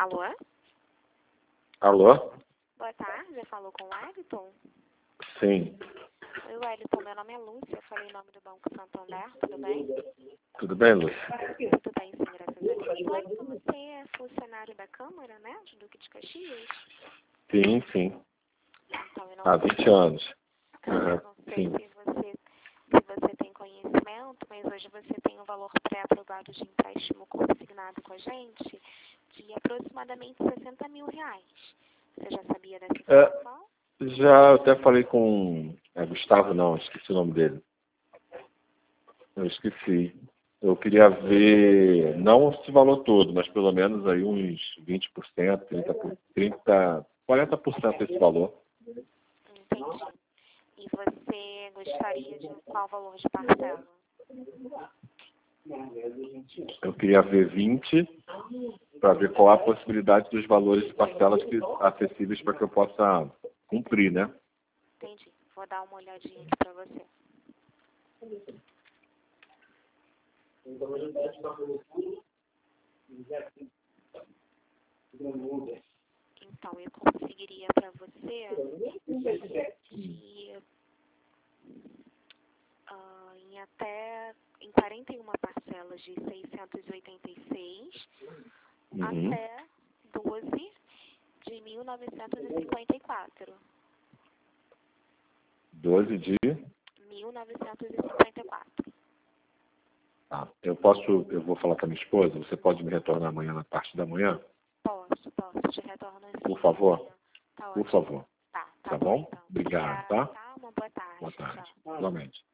Alô? Alô? Boa tarde, eu falo com o Wellington? Sim. Oi, Wellington, meu nome é Lúcia, eu falei em nome do Banco Santander, tudo bem? Tudo bem, Lúcia? Tudo bem, sim, graças a Deus. Wellington, você é funcionário da Câmara, né, de Duque de Caxias? Sim, sim. Então, eu não Há 20 anos. eu não sei Sim. se você tem conhecimento, mas hoje você tem um valor pré-aprovado de empréstimo consignado com a gente de aproximadamente R$60 mil. Você já sabia dessa informação? Já eu até falei com... Gustavo, não, esqueci o nome dele. Eu esqueci. Eu queria ver, não esse valor todo, mas pelo menos aí uns 20%, 30%, 40% desse valor. Entendi. E você gostaria de qual valor de parcela? Eu queria ver 20 para ver qual a possibilidade dos valores de parcelas acessíveis para que eu possa cumprir, né? Entendi. Vou dar uma olhadinha aqui para você. Então, eu conseguiria para você em 41 parcelas de 686 até 12 de 1954. 12 de... 1954. Tá. Eu vou falar com a minha esposa, você pode me retornar amanhã na parte da manhã? Posso, te retorno assim. Por favor? Tá Por ótimo. favor. Tá Tá bom? então. Obrigado, Obrigada, tá? Uma boa tarde. Boa tarde. Tchau. Igualmente.